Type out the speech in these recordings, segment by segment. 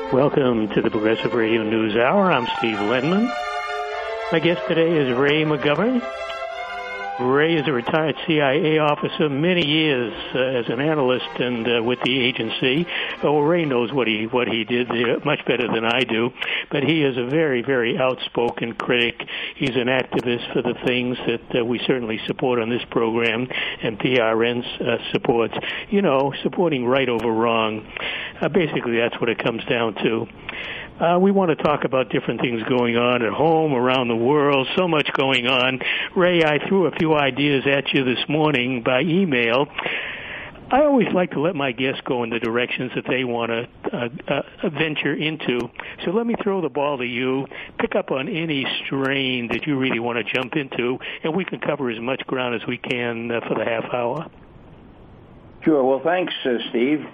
Welcome to the Progressive Radio News Hour. I'm Steve Lenman. My guest today is Ray McGovern. Ray is a retired CIA officer, many years as an analyst and with the agency. Ray knows what he did much better than I do, but he is a very, very outspoken critic. He's an activist for the things that we certainly support on this program and PRN supports. You know, supporting right over wrong. Basically, that's what it comes down to. We want to talk about different things going on at home, around the world, so much going on. Ray, I threw a few ideas at you this morning by email. I always like to let my guests go in the directions that they want to venture into. So let me throw the ball to you. Pick up on any strain that you really want to jump into, and we can cover as much ground as we can for the half hour. Sure. Well, thanks, Steve.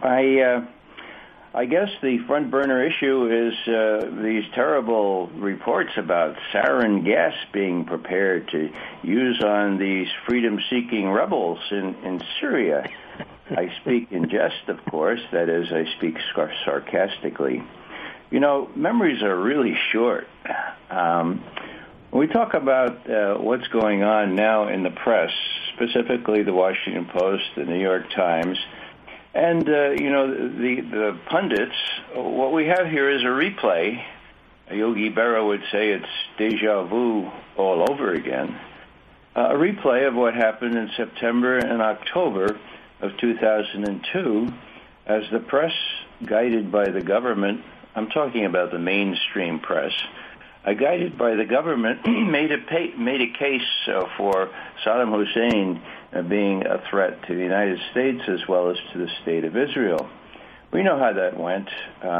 I guess the front burner issue is these terrible reports about sarin gas being prepared to use on these freedom-seeking rebels in Syria. I speak in jest, of course. That is, I speak sarcastically. You know, memories are really short. When we talk about what's going on now in the press, specifically the Washington Post, the New York Times, and, the pundits, what we have here is a replay. Yogi Berra would say it's deja vu all over again. A replay of what happened in September and October of 2002 as the press, guided by the government, I'm talking about the mainstream press, guided by the government, made a case for Saddam Hussein being a threat to the United States as well as to the State of Israel. We know how that went.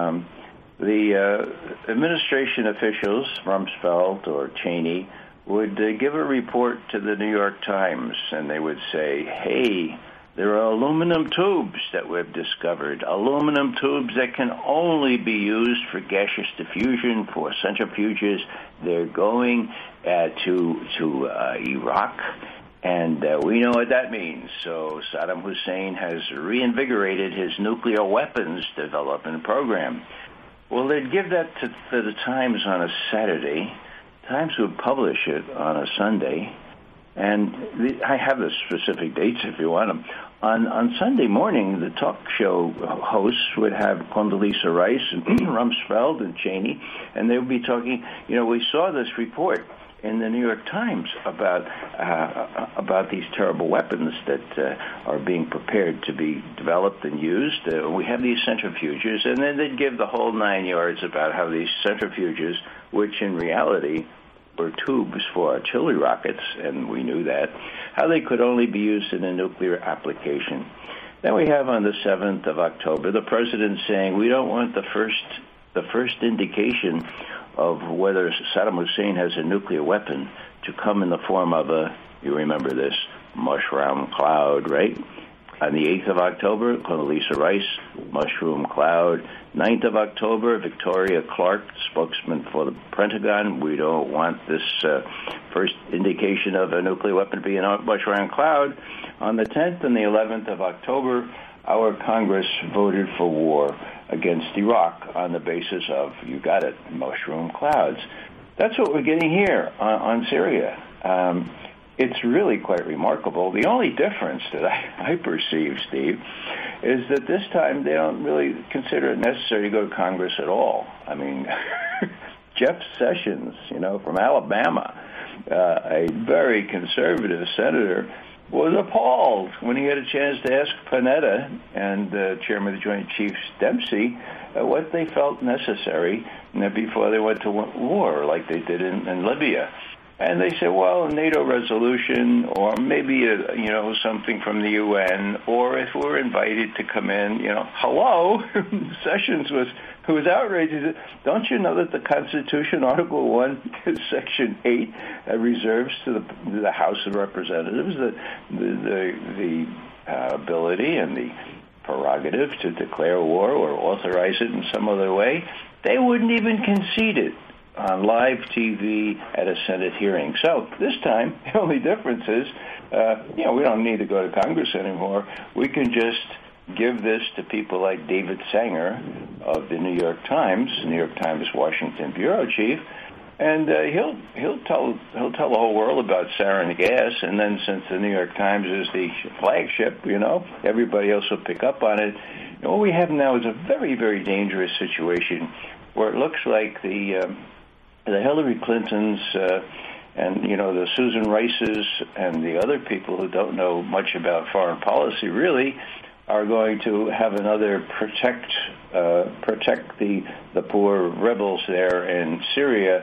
The administration officials, Rumsfeld or Cheney, would give a report to the New York Times, and they would say, hey, there are aluminum tubes that we've discovered, aluminum tubes that can only be used for gaseous diffusion, for centrifuges. They're going to Iraq, and we know what that means. So Saddam Hussein has reinvigorated his nuclear weapons development program. Well, they'd give that to the Times on a Saturday. Times would publish it on a Sunday. And I have the specific dates if you want them. On Sunday morning, the talk show hosts would have Condoleezza Rice and Rumsfeld and Cheney, and they would be talking, we saw this report in the New York Times about these terrible weapons that are being prepared to be developed and used. We have these centrifuges, and then they'd give the whole 9 yards about how these centrifuges, which in reality were tubes for artillery rockets, and we knew that, how they could only be used in a nuclear application. Then we have on the 7th of October the president saying we don't want the first indication of whether Saddam Hussein has a nuclear weapon to come in the form of you remember this, mushroom cloud, right? On the 8th of October, Condoleezza Rice, mushroom cloud. 9th of October, Victoria Clark, spokesman for the Pentagon. We don't want this first indication of a nuclear weapon to be a mushroom cloud. On the 10th and the 11th of October, our Congress voted for war against Iraq on the basis of, you got it, mushroom clouds. That's what we're getting here on Syria. It's really quite remarkable. The only difference that I perceive, Steve, is that this time they don't really consider it necessary to go to Congress at all. I mean, Jeff Sessions, from Alabama, a very conservative senator, was appalled when he had a chance to ask Panetta and Chairman of the Joint Chiefs Dempsey what they felt necessary before they went to war, like they did in Libya. And they said, well, a NATO resolution, or maybe something from the UN, or if we're invited to come in, hello. Sessions was outraged. He said, don't you know that the Constitution, Article 1, Section 8, reserves to the House of Representatives the ability and the prerogative to declare war or authorize it in some other way? They wouldn't even concede it on live TV at a Senate hearing. So this time, the only difference is, we don't need to go to Congress anymore. We can just give this to people like David Sanger of the New York Times Washington bureau chief, and he'll tell the whole world about sarin gas. And then, since the New York Times is the flagship, everybody else will pick up on it. What we have now is a very, very dangerous situation where it looks like the Hillary Clintons and the Susan Rices and the other people who don't know much about foreign policy really are going to have another protect the poor rebels there in Syria,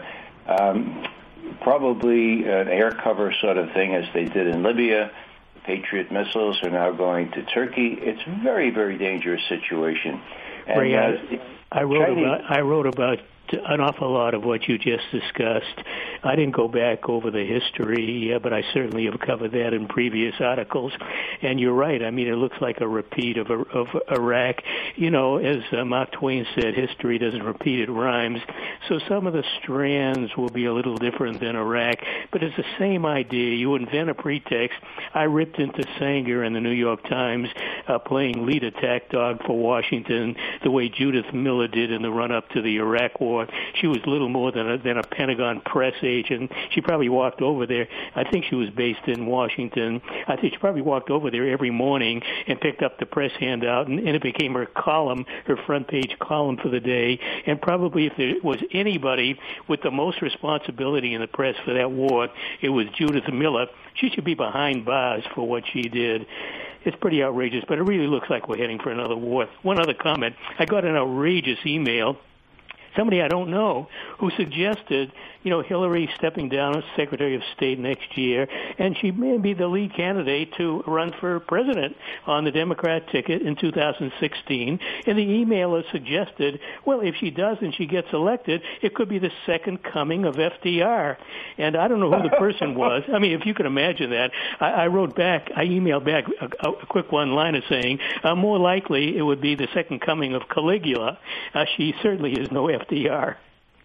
probably an air cover sort of thing as they did in Libya. The Patriot missiles are now going to Turkey. It's a very, very dangerous situation. And, Ray, I wrote about an awful lot of what you just discussed. I didn't go back over the history, but I certainly have covered that in previous articles. And you're right. I mean, it looks like a repeat of Iraq. As Mark Twain said, history doesn't repeat, it rhymes. So some of the strands will be a little different than Iraq, but it's the same idea. You invent a pretext. I ripped into Sanger in the New York Times, playing lead attack dog for Washington, the way Judith Miller did in the run-up to the Iraq War. She was little more than a Pentagon press agent. She probably walked over there. I think she was based in Washington. I think she probably walked over there every morning and picked up the press handout, and it became her column, her front page column for the day. And probably if there was anybody with the most responsibility in the press for that war, it was Judith Miller. She should be behind bars for what she did. It's pretty outrageous, but it really looks like we're heading for another war. One other comment. I got an outrageous email, somebody I don't know, who suggested, Hillary stepping down as Secretary of State next year, and she may be the lead candidate to run for president on the Democrat ticket in 2016. And the emailer suggested, well, if she does and she gets elected, it could be the second coming of FDR. And I don't know who the person was. I mean, if you can imagine that. I emailed back a quick one-liner saying, more likely it would be the second coming of Caligula. She certainly is no FDR.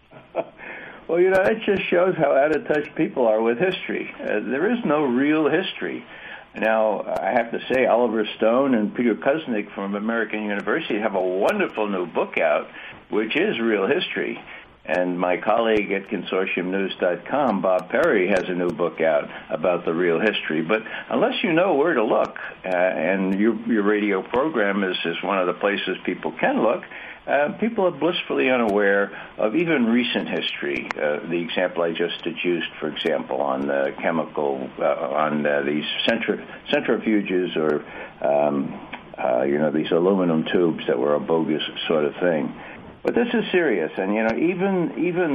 Well, that just shows how out of touch people are with history. There is no real history. Now, I have to say, Oliver Stone and Peter Kuznick from American University have a wonderful new book out, which is real history. And my colleague at consortiumnews.com, Bob Perry, has a new book out about the real history. But unless you know where to look, and your radio program is one of the places people can look, people are blissfully unaware of even recent history. The example I just adduced, for example, on chemical, on these centrifuges or, these aluminum tubes that were a bogus sort of thing. But this is serious, and even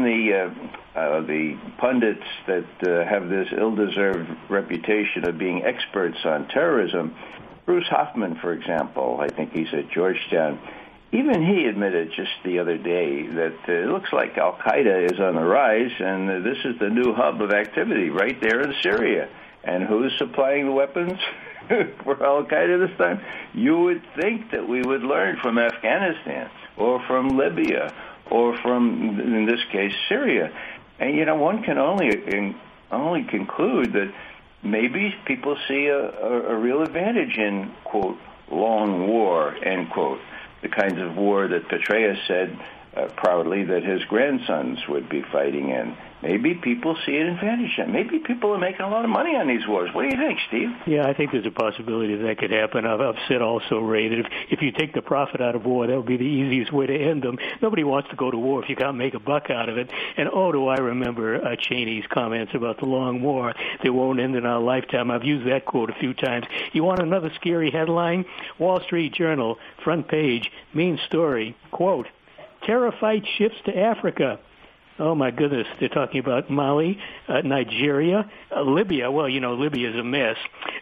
the pundits that have this ill-deserved reputation of being experts on terrorism, Bruce Hoffman, for example, I think he's at Georgetown. Even he admitted just the other day that it looks like Al-Qaeda is on the rise, and this is the new hub of activity right there in Syria. And who's supplying the weapons for Al-Qaeda this time? You would think that we would learn from Afghanistan or from Libya or from, in this case, Syria. And, one can only conclude that maybe people see a real advantage in, quote, long war, end quote. The kinds of war that Petraeus said proudly that his grandsons would be fighting in. Maybe people see an advantage. Maybe people are making a lot of money on these wars. What do you think, Steve? Yeah, I think there's a possibility that could happen. I've said also, Ray, that if you take the profit out of war, that would be the easiest way to end them. Nobody wants to go to war if you can't make a buck out of it. And, do I remember Cheney's comments about the long war that won't end in our lifetime. I've used that quote a few times. You want another scary headline? Wall Street Journal, front page, main story, quote, terror fight shifts to Africa. Oh, my goodness. They're talking about Mali, Nigeria, Libya. Well, Libya is a mess.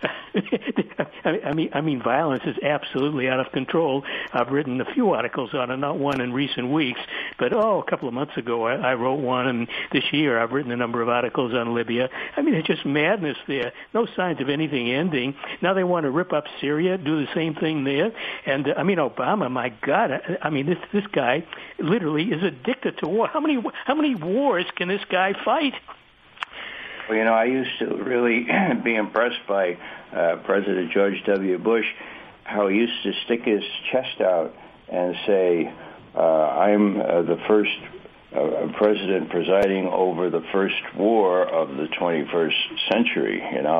I mean, violence is absolutely out of control. I've written a few articles on it, not one in recent weeks, but, a couple of months ago I wrote one, and this year I've written a number of articles on Libya. I mean, it's just madness there. No signs of anything ending. Now they want to rip up Syria, do the same thing there. And, Obama, my God, this guy literally is addicted to war. How many wars can this guy fight? Well, I used to really be impressed by President George W. Bush, how he used to stick his chest out and say, I'm the first president presiding over the first war of the 21st century.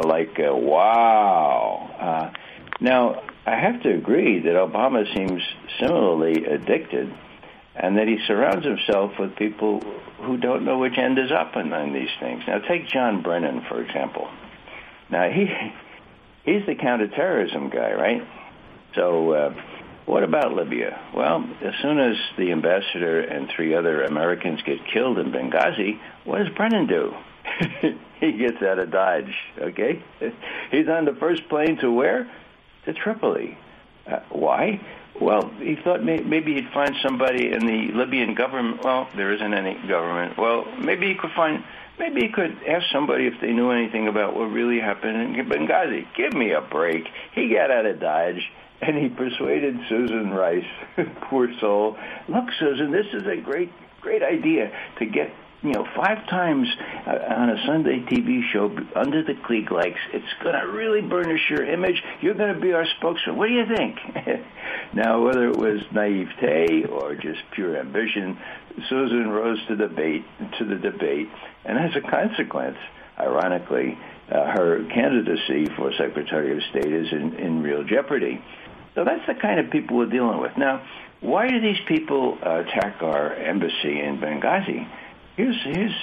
Wow. Now, I have to agree that Obama seems similarly addicted, and that he surrounds himself with people who don't know which end is up on these things. Now, take John Brennan, for example. Now, he's the counterterrorism guy, right? So what about Libya? Well, as soon as the ambassador and 3 other Americans get killed in Benghazi, what does Brennan do? He gets out of Dodge, okay? He's on the first plane to where? To Tripoli. Why? Well, he thought maybe he'd find somebody in the Libyan government. Well, there isn't any government. Well, maybe he could ask somebody if they knew anything about what really happened in Benghazi. Give me a break. He got out of Dodge, and he persuaded Susan Rice, poor soul. Look, Susan, this is a great idea to get 5 times on a Sunday TV show under the Klieg lights. It's going to really burnish your image. You're going to be our spokesman. What do you think? Now, whether it was naivete or just pure ambition, Susan rose to the debate, and as a consequence, ironically, her candidacy for Secretary of State is in real jeopardy. So that's the kind of people we're dealing with. Now, why do these people attack our embassy in Benghazi? Here's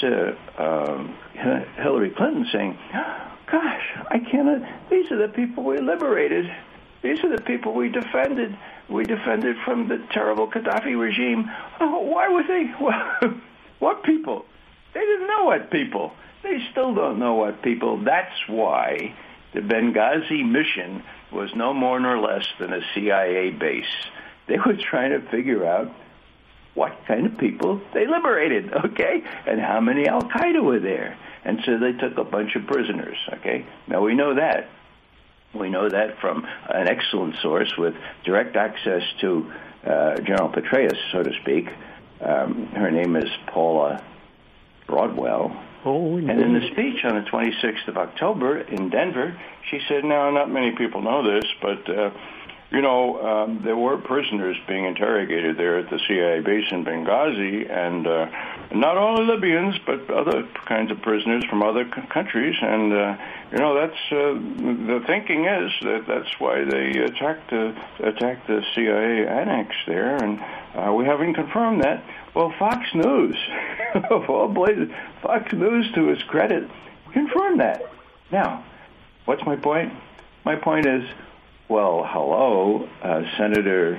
Hillary Clinton saying, gosh, I cannot, these are the people we liberated. These are the people we defended. We defended from the terrible Gaddafi regime. Oh, why were they? Well, what people? They didn't know what people. They still don't know what people. That's why the Benghazi mission was no more nor less than a CIA base. They were trying to figure out what kind of people they liberated, okay, and how many al-Qaeda were there. And so they took a bunch of prisoners, okay? Now, we know that. We know that from an excellent source with direct access to General Petraeus, so to speak. Her name is Paula Broadwell. Oh, and in the speech on the 26th of October in Denver, she said, now, not many people know this, but there were prisoners being interrogated there at the CIA base in Benghazi, and not only Libyans, but other kinds of prisoners from other countries. And, that's the thinking is that that's why they attacked the CIA annex there, and we haven't confirmed that. Well, Fox News, of all places, Fox News, to his credit, confirmed that. Now, what's my point? My point is, well, hello, Senator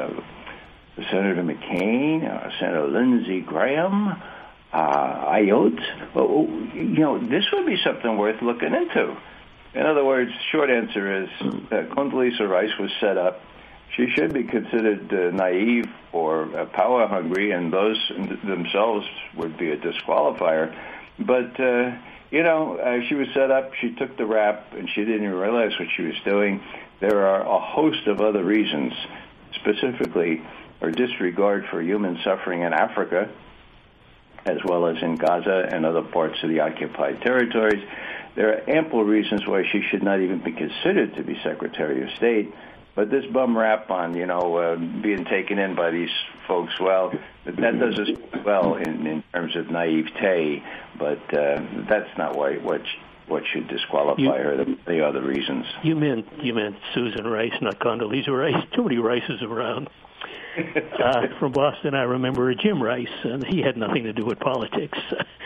McCain, Senator Lindsey Graham, Ayotte. Well, this would be something worth looking into. In other words, short answer is Condoleezza Rice was set up. She should be considered naive or power hungry, and those themselves would be a disqualifier. But she was set up. She took the rap, and she didn't even realize what she was doing. There are a host of other reasons, specifically her disregard for human suffering in Africa, as well as in Gaza and other parts of the occupied territories. There are ample reasons why she should not even be considered to be Secretary of State. But this bum rap on, being taken in by these folks, well, that does us well in terms of naivete, but that's not what should disqualify her. The other reasons. You meant Susan Rice, not Condoleezza Rice. Too many Rices around. From Boston, I remember Jim Rice, and he had nothing to do with politics.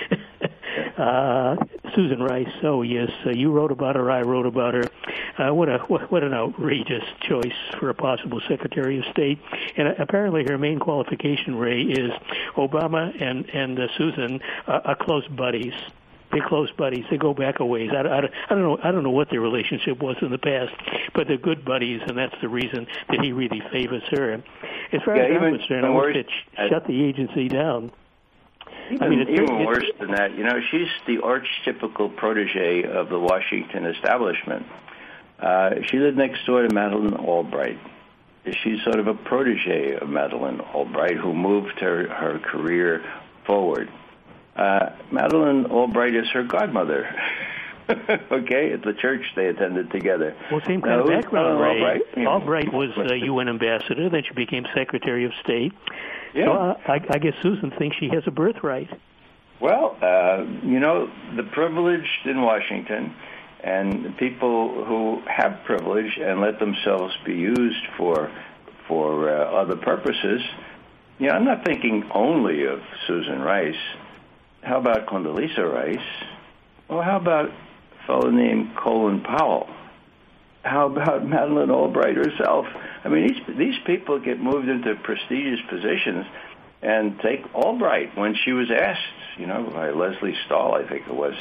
Susan Rice. Oh yes, you wrote about her. I wrote about her. What an outrageous choice for a possible Secretary of State. And apparently, her main qualification, Ray, is Obama and Susan are close buddies. They're close buddies. They go back a ways. I don't know what their relationship was in the past, but they're good buddies, and that's the reason that he really favors her. As far as I'm concerned, I wish they'd shut the agency down. Even worse than that, she's the archetypical protege of the Washington establishment. She lived next door to Madeleine Albright. She's sort of a protege of Madeleine Albright, who moved her career forward. Madeleine Albright is her godmother. Okay, at the church they attended together. Well, same kind of background, Ray. Albright was a UN ambassador, then she became Secretary of State. Yeah. So I guess Susan thinks she has a birthright. Well, the privileged in Washington and people who have privilege and let themselves be used for other purposes. I'm not thinking only of Susan Rice. How about Condoleezza Rice? Well, how about a fellow named Colin Powell? How about Madeleine Albright herself? I mean, these people get moved into prestigious positions. And take Albright, when she was asked, by Leslie Stahl, I think it was,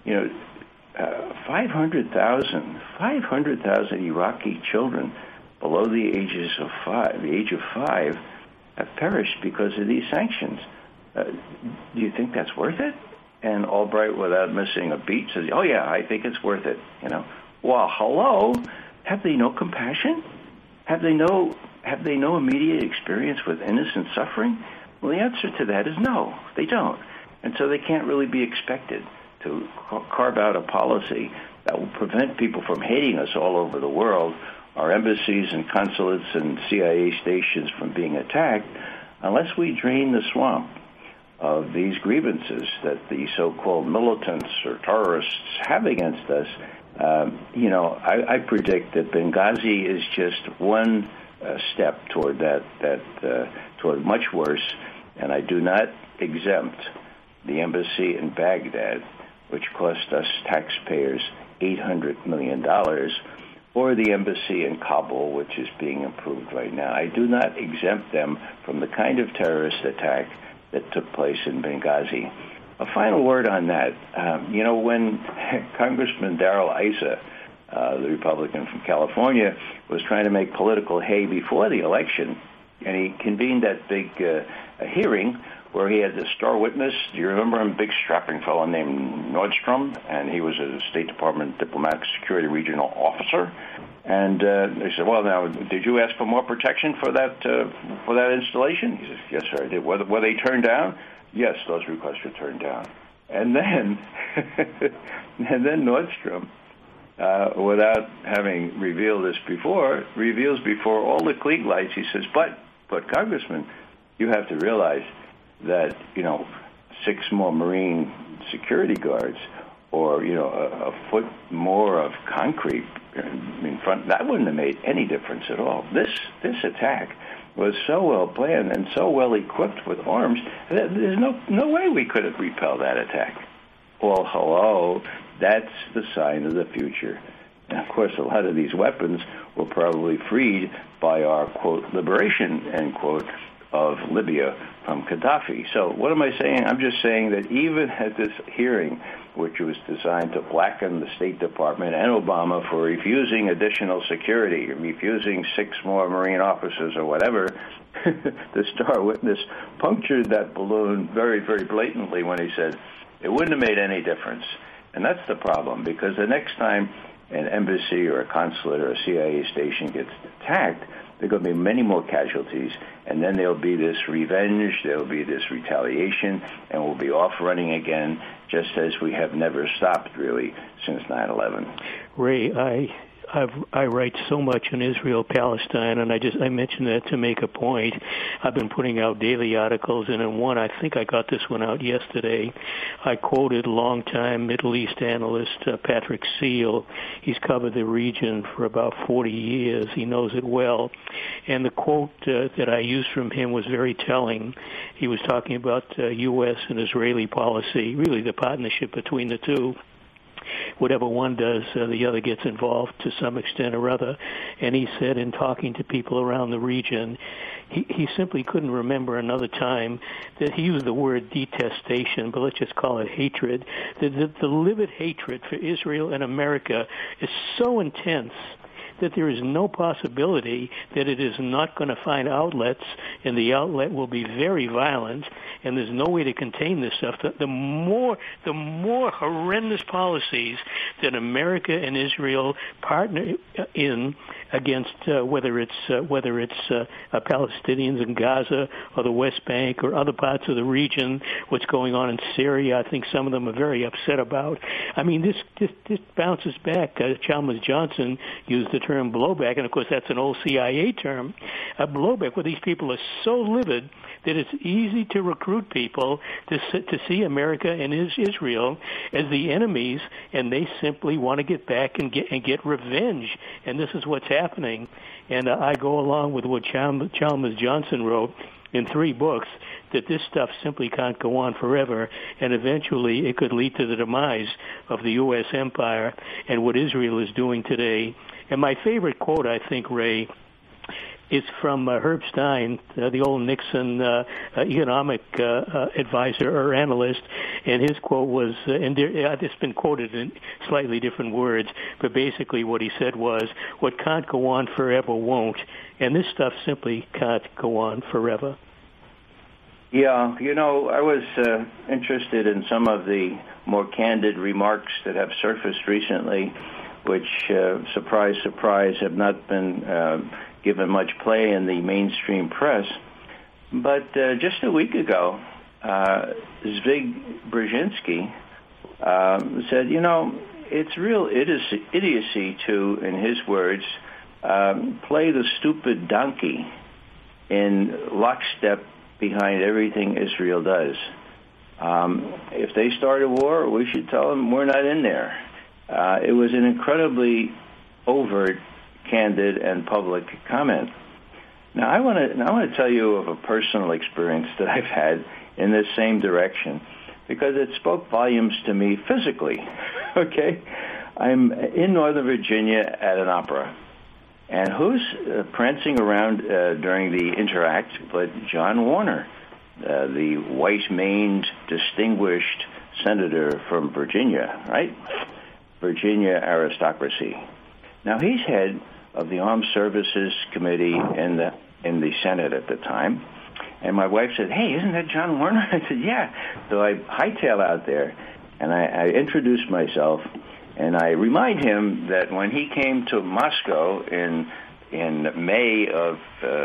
500,000 Iraqi children below the age of 5 have perished because of these sanctions. Do you think that's worth it? And Albright, without missing a beat, says, "Oh yeah, I think it's worth it." Well, hello, have they no compassion? Have they no immediate experience with innocent suffering? Well, the answer to that is no, they don't. And so they can't really be expected to carve out a policy that will prevent people from hating us all over the world, our embassies and consulates and CIA stations from being attacked, unless we drain the swamp of these grievances that the so-called militants or terrorists have against us. I predict that Benghazi is just one step toward toward much worse, and I do not exempt the embassy in Baghdad, which cost us taxpayers $800 million, or the embassy in Kabul, which is being improved right now. I do not exempt them from the kind of terrorist attack that took place in Benghazi. A final word on that. When Congressman Darrell Issa, the Republican from California, was trying to make political hay before the election, and he convened that big hearing where he had the star witness. Do you remember him? Big strapping fellow named Nordstrom, and he was a State Department diplomatic security regional officer. And they said, "Well, now, did you ask for more protection for that installation?" He says, "Yes, sir, I did." Were they turned down? Yes, those requests were turned down. And then, Nordstrom, without having revealed this before, reveals before all the Klieg lights. He says, "But Congressman, you have to realize that 6 more Marine security guards, or a foot more of concrete in front, that wouldn't have made any difference at all. This attack was so well planned and so well equipped with arms that there's no way we could have repelled that attack." Well, hello, that's the sign of the future. And of course, a lot of these weapons were probably freed by our, quote, liberation, end quote, of Libya from Gaddafi. So what am I saying? I'm just saying that even at this hearing, which was designed to blacken the State Department and Obama for refusing additional security, refusing 6 more Marine officers or whatever, the star witness punctured that balloon very, very blatantly when he said it wouldn't have made any difference. And that's the problem, because the next time an embassy or a consulate or a CIA station gets attacked, there are going to be many more casualties, and then there'll be this revenge, there'll be this retaliation, and we'll be off running again, just as we have never stopped, really, since 9/11. Ray, I write so much on Israel, Palestine, and I mentioned that to make a point. I've been putting out daily articles, and in one, I think I got this one out yesterday, I quoted longtime Middle East analyst Patrick Seal. He's covered the region for about 40 years. He knows it well. And the quote that I used from him was very telling. He was talking about U.S. and Israeli policy, really the partnership between the two. Whatever one does, the other gets involved to some extent or other. And he said, in talking to people around the region, he simply couldn't remember another time that he used the word detestation, but let's just call it hatred. The livid hatred for Israel and America is so intense that there is no possibility that it is not going to find outlets, and the outlet will be very violent, and there's no way to contain this stuff. The more horrendous policies that America and Israel partner in against whether it's Palestinians in Gaza or the West Bank or other parts of the region, what's going on in Syria. I think some of them are very upset about. I mean, this bounces back. Chalmers Johnson used the term blowback, and of course that's an old CIA term. Blowback, where these people are so livid that it's easy to recruit people to see America and Israel as the enemies, and they simply want to get back and get revenge. And this is what's happening. And I go along with what Chalmers Johnson wrote in 3 books, that this stuff simply can't go on forever, and eventually it could lead to the demise of the U.S. empire and what Israel is doing today. And my favorite quote, I think, Ray, is from Herb Stein, the old Nixon economic advisor or analyst, and his quote was, and it's been quoted in slightly different words, but basically what he said was, what can't go on forever won't, and this stuff simply can't go on forever. Yeah, I was interested in some of the more candid remarks that have surfaced recently, which, surprise, surprise, have not been given much play in the mainstream press. But just a week ago, Zbig Brzezinski said, it's real idiocy to, in his words, play the stupid donkey in lockstep behind everything Israel does. If they start a war, we should tell them we're not in there. It was an incredibly overt, candid, and public comment. Now, I want to tell you of a personal experience that I've had in this same direction, because it spoke volumes to me physically. Okay, I'm in Northern Virginia at an opera, and who's prancing around during the interact but John Warner, the white-maned, distinguished senator from Virginia, right? Virginia aristocracy. Now, he's head of the Armed Services Committee in the Senate at the time. And my wife said, hey, isn't that John Warner? I said, yeah. So I hightail out there, and I introduce myself, and I remind him that when he came to Moscow in May of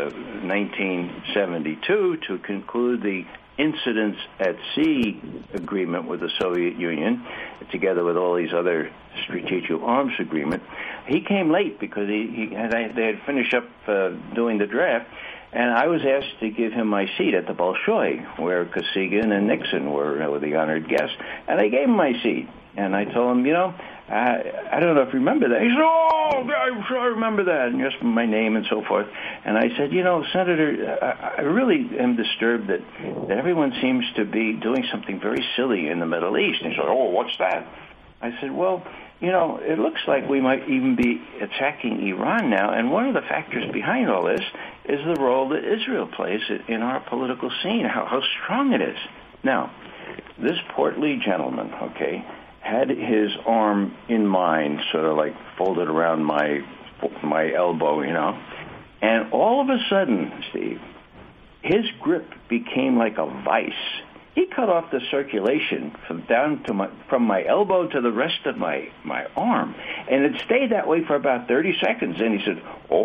1972 to conclude the Incidents at Sea agreement with the Soviet Union, together with all these other strategic arms agreement, he came late because they had finished up doing the draft, and I was asked to give him my seat at the Bolshoi, where Kosygin and Nixon were the honored guests, and I gave him my seat, and I told him, I don't know if you remember that. He said, oh, I'm sure I remember that, and just my name and so forth. And I said, Senator, I really am disturbed that everyone seems to be doing something very silly in the Middle East. And he said, oh, what's that? I said, well, it looks like we might even be attacking Iran now, and one of the factors behind all this is the role that Israel plays in our political scene, how strong it is. Now, this portly gentleman, okay, had his arm in mine, sort of like folded around my elbow, and all of a sudden, Steve, his grip became like a vice. He cut off the circulation from my elbow to the rest of my arm, and it stayed that way for about 30 seconds. And he said,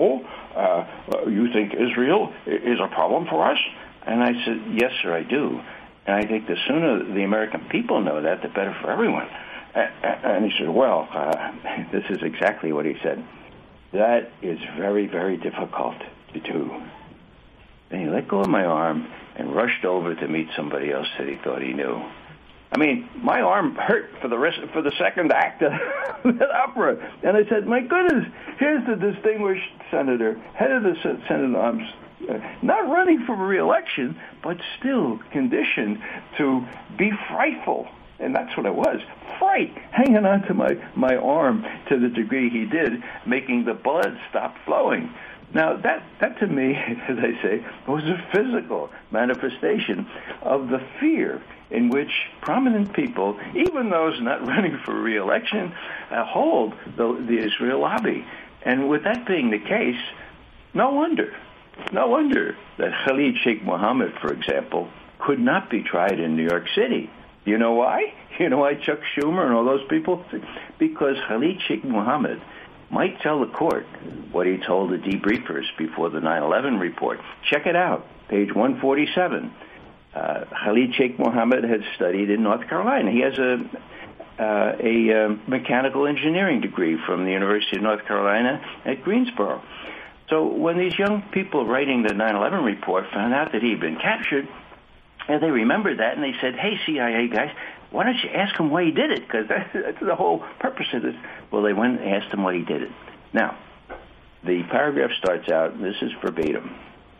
you think Israel is a problem for us? And I said, yes, sir, I do. And I think the sooner the American people know that, the better for everyone. And he said, well, this is exactly what he said. That is very, very difficult to do. Then he let go of my arm and rushed over to meet somebody else that he thought he knew. I mean, my arm hurt for the second act of the opera. And I said, my goodness, here's the distinguished senator, head of the Senate Arms, not running for re-election, but still conditioned to be frightful. And that's what it was. Fright, hanging on to my arm to the degree he did, making the blood stop flowing. Now, that to me, as I say, was a physical manifestation of the fear in which prominent people, even those not running for re-election, hold the Israel lobby. And with that being the case, no wonder that Khalid Sheikh Mohammed, for example, could not be tried in New York City. You know why? You know why Chuck Schumer and all those people? Because Khalid Sheikh Mohammed might tell the court what he told the debriefers before the 9/11 report. Check it out, page 147. Khalid Sheikh Mohammed had studied in North Carolina. He has a mechanical engineering degree from the University of North Carolina at Greensboro. So when these young people writing the 9/11 report found out that he had been captured, and they remembered that, and they said, hey, CIA guys, why don't you ask him why he did it? Because that's the whole purpose of this. Well, they went and asked him why he did it. Now, the paragraph starts out, and this is verbatim.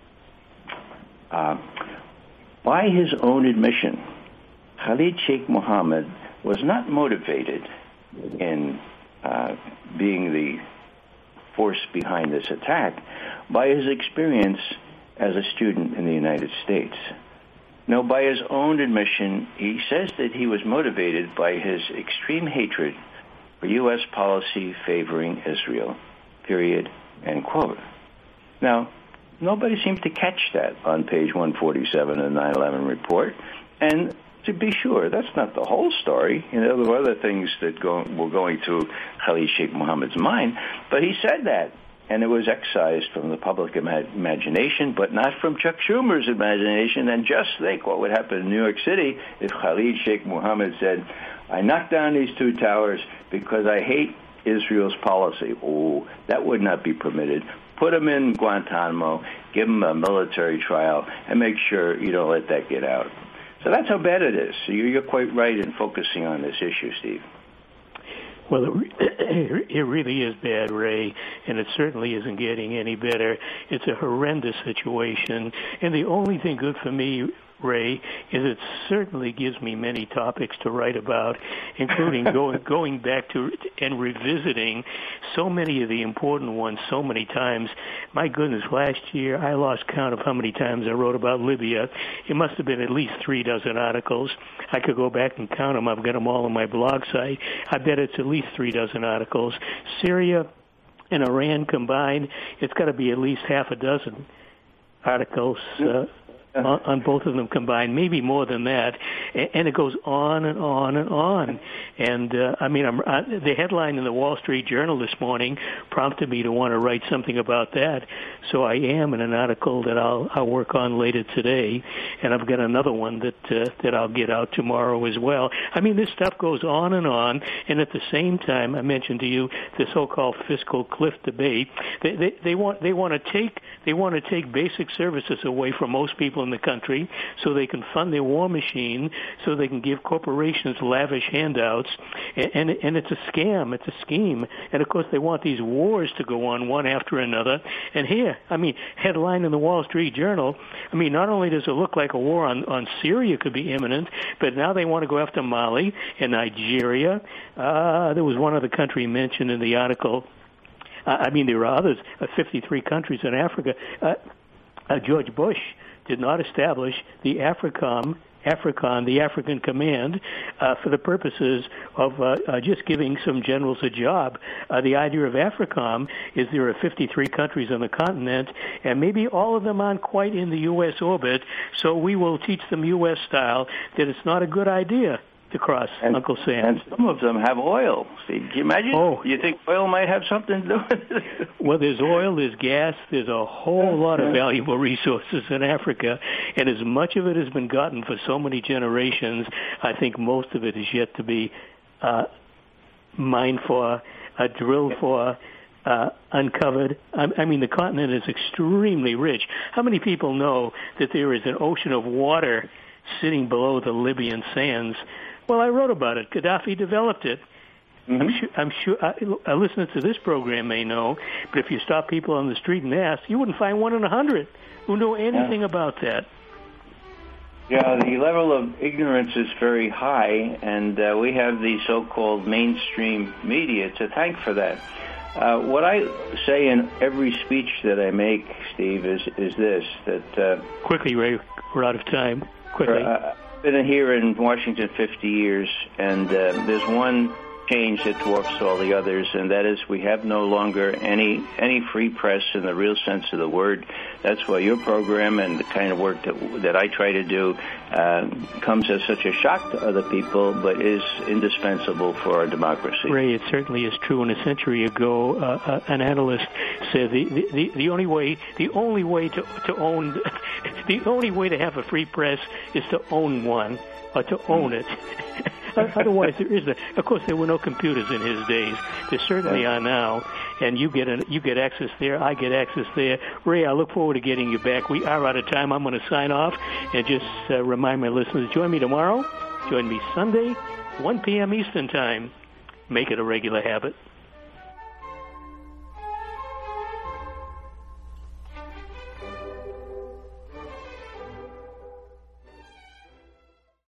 By his own admission, Khalid Sheikh Mohammed was not motivated in being the force behind this attack by his experience as a student in the United States. No, by his own admission, he says that he was motivated by his extreme hatred for U.S. policy favoring Israel, period, end quote. Now, nobody seems to catch that on page 147 of the 9/11 report, and to be sure, that's not the whole story. You know, there were other things that were going through Khalid Sheikh Mohammed's mind, but he said that. And it was excised from the public imagination, but not from Chuck Schumer's imagination. And just think what would happen in New York City if Khalid Sheikh Mohammed said, I knocked down these two towers because I hate Israel's policy. Oh, that would not be permitted. Put him in Guantanamo, give him a military trial, and make sure you don't let that get out. So that's how bad it is. So you're quite right in focusing on this issue, Steve. Well, it really is bad, Ray, and it certainly isn't getting any better. It's a horrendous situation, and the only thing good for me, Ray, is it certainly gives me many topics to write about, including going back to and revisiting so many of the important ones so many times. My goodness, last year I lost count of how many times I wrote about Libya. It must have been at least 36 articles. I could go back and count them. I've got them all on my blog site. I bet it's at least 36 articles. Syria and Iran combined, it's got to be at least half a dozen articles on both of them combined, maybe more than that, and it goes on and on and on. And the headline in the Wall Street Journal this morning prompted me to want to write something about that. So I am in an article that I'll work on later today, and I've got another one that I'll get out tomorrow as well. I mean, this stuff goes on, and at the same time, I mentioned to you the so-called fiscal cliff debate. They want to take basic services away from most people in the country so they can fund their war machine, so they can give corporations lavish handouts, and it's a scam, it's a scheme. And of course they want these wars to go on one after another. And here, headline in the Wall Street Journal, not only does it look like a war on Syria could be imminent, but now they want to go after Mali and Nigeria. There was one other country mentioned in the article. There are others, 53 countries in Africa. George Bush did not establish the AFRICOM, the African Command, for the purposes of just giving some generals a job. The idea of AFRICOM is there are 53 countries on the continent, and maybe all of them aren't quite in the U.S. orbit, so we will teach them U.S. style that it's not a good idea to cross Uncle Sam. And some of them have oil. See, can you imagine? Oh. You think oil might have something to do with it? Well, there's oil, there's gas, there's a whole lot of valuable resources in Africa, and as much of it has been gotten for so many generations, I think most of it is yet to be mined for, drilled for, uncovered. The continent is extremely rich. How many people know that there is an ocean of water sitting below the Libyan sands? Well, I wrote about it. Gaddafi developed it. Mm-hmm. I'm sure listeners to this program may know, but if you stop people on the street and ask, you wouldn't find one in 100 who know anything about that. Yeah, the level of ignorance is very high, and we have the so-called mainstream media to thank for that. What I say in every speech that I make, Steve, is this, that... Quickly, Ray, we're out of time. Quickly. I've been here in Washington 50 years, and there's one change that dwarfs all the others, and that is we have no longer any free press in the real sense of the word. That's why your program and the kind of work that I try to do comes as such a shock to other people, but is indispensable for our democracy. Ray, it certainly is true. And a century ago, an analyst said the only way to own the only way to have a free press is to own one, or to own it. Otherwise, there is of course, there were no computers in his days. There certainly are now, and you get access there. I get access there. Ray, I look forward to getting you back. We are out of time. I'm going to sign off and just remind my listeners: join me tomorrow. Join me Sunday, 1 p.m. Eastern Time. Make it a regular habit.